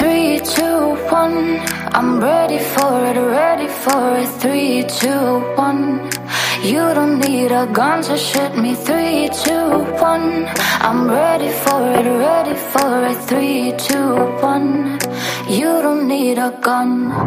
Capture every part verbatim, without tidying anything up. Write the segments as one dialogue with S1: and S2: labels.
S1: Three, two, one. I'm ready for it, ready for it. Three, two, one. You don't need a gun to shoot me. Three, two, one. I'm ready for it, ready for it. Three, two, one. You don't need a gun.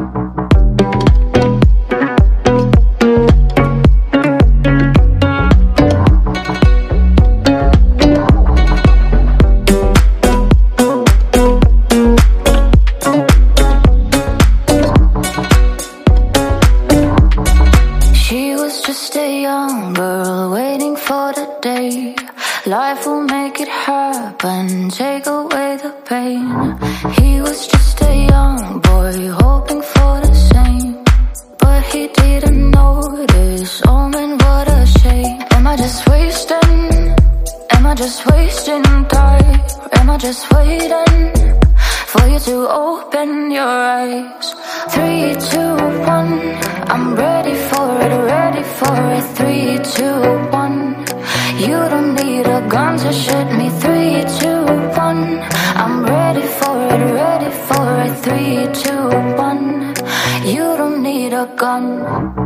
S1: Just a young girl waiting for the day life will make it happen, take away the pain. He was just a young boy hoping for the same, but he didn't notice. Oh man, what a shame. Am I just wasting? Am I just wasting time? Am I just waiting for you to open your eyes? Three, two, one. I'm ready for it, ready for it. Three, two, one. You don't need a gun to shoot me. Three, two, one. I'm ready for it, ready for it. Three, two, one. You don't need a gun.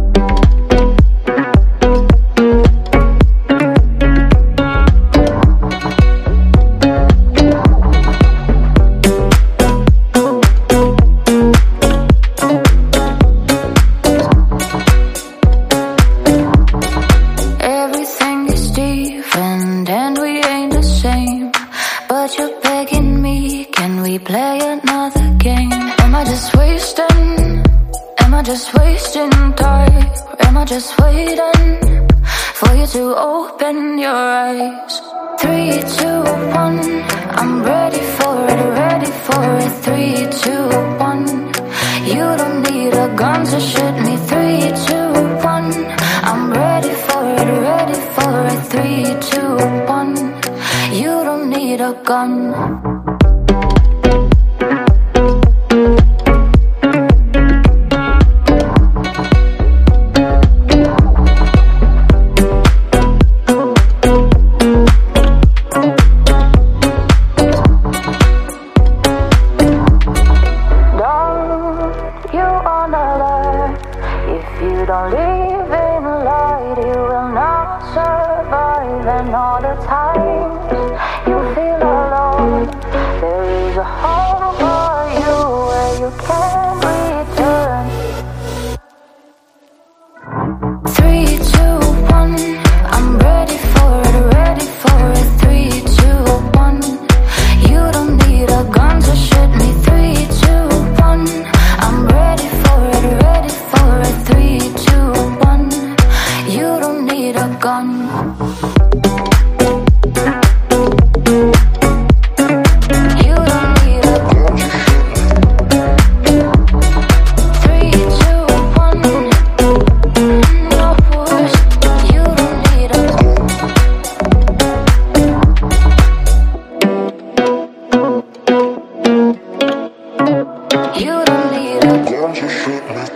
S1: But you're begging me, can we play another game? Am I just wasting? Am I just wasting time? Am I just waiting for you to open your eyes? Three, two, one. I'm ready for it, ready for it. Three, two, one. You don't need a gun to shoot me. Three, two, one. I'm ready for it, ready for it. Three, two, one. You don't need a gun. Don't live in light, you will not survive. And all the times you feel alone, there is a home for you where you can return. Three, two, one. I'm ready for it, ready for it. Three, two, one. You don't need a gun to shoot me. Three, two, one. I'm ready for it, ready for it. Three, two, one. You don't need a gun. You don't need a gun to shoot me.